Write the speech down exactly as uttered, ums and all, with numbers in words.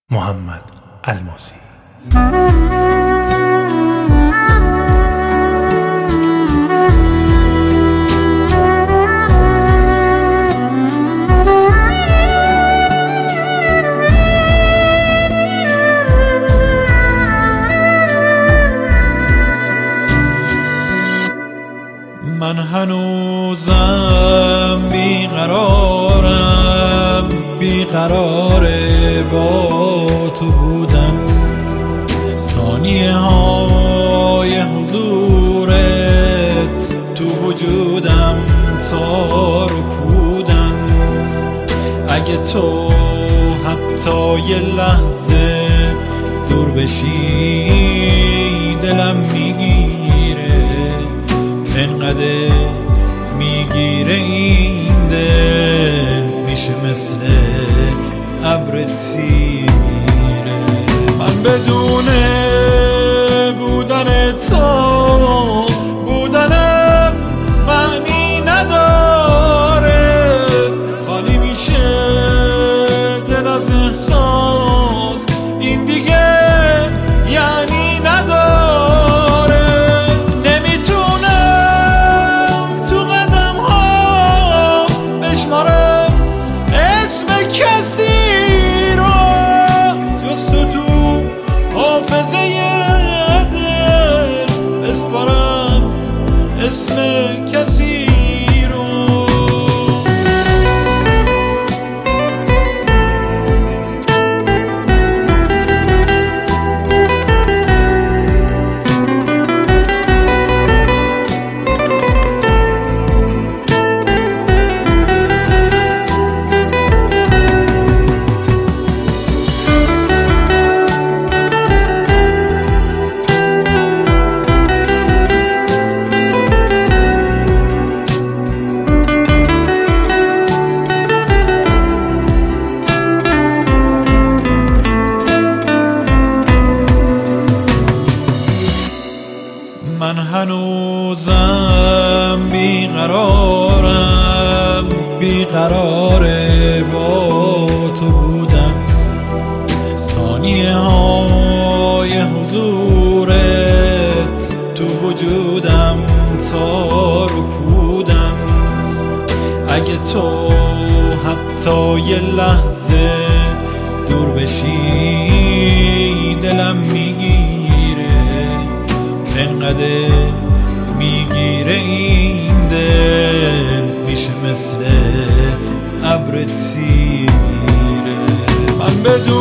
محمد الماسی. من هنوزم بیقرارم، بیقرار با تو بودم. ثانیه های حضورت تو وجودم تار و پودن. اگه تو حتی یه لحظه دور بشی دلم میگیره، انقدر میگیره این دل میشه مثل ابر تیره. من بدون بودن تو بودنم معنی نداره، خالی میشه دل از احساس، این دیگه یعنی نداره. نمیتونم تو قدم ها بشمارم اسم کسی رو جز تو تو حافظه دل بسپارم اسم کسی رو. من هنوزم بیقرارم، بیقرار با تو بودم. ثانیه های حضورت تو وجودم تار و پودن. اگه تو حتی یه لحظه دور بشی دلم میگیره، انقدر میگیره این دل میشه مثل ابر تیره. من بدون